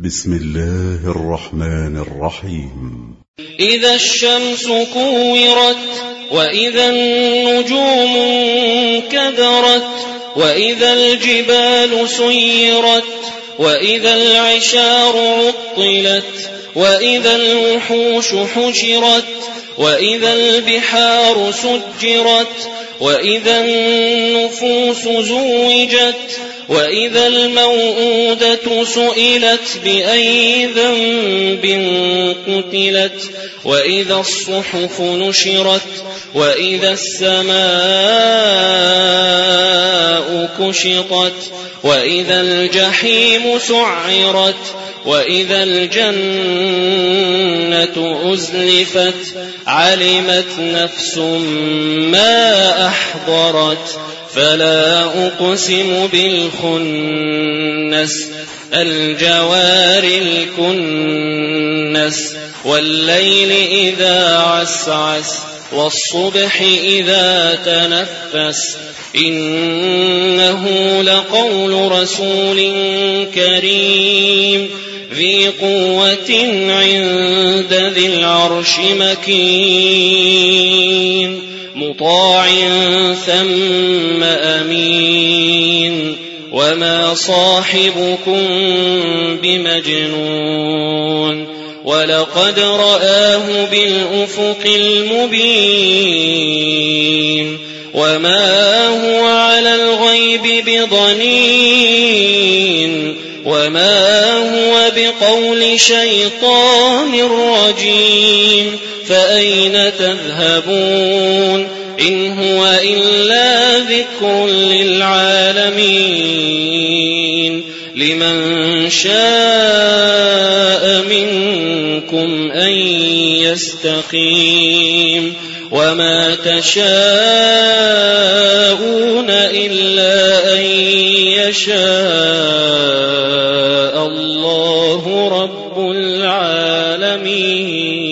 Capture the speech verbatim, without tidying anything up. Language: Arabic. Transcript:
بسم الله الرحمن الرحيم. إذا الشمس كورت وإذا النجوم انكدرت وإذا الجبال سيرت وإذا العشار عطلت وإذا الوحوش حشرت وإذا البحار سجرت وإذا النفوس زوجت وإذا الموءودة سئلت بأي ذنب قتلت وإذا الصحف نشرت وإذا السماء كشطت وإذا الجحيم سعرت وإذا الجنة أزلفت علمت نفس ما أحضرت فلا أقسم بالخنس الجوار الكنس والليل إذا عسعس والصبح إذا تنفس إنه لقول رسول كريم ذي قوة عند ذي العرش مكين مطاع ثم أمين وما صاحبكم بمجنون ولقد رآه بالأفق المبين وما هو على الغيب بضنين وما هو بقول شيطان رجيم فأين تذهبون إن هو إلا ذكر للعالمين لمن شاء منكم أن يستقيم وما تشاءون إلا أن يشاء الله رب العالمين.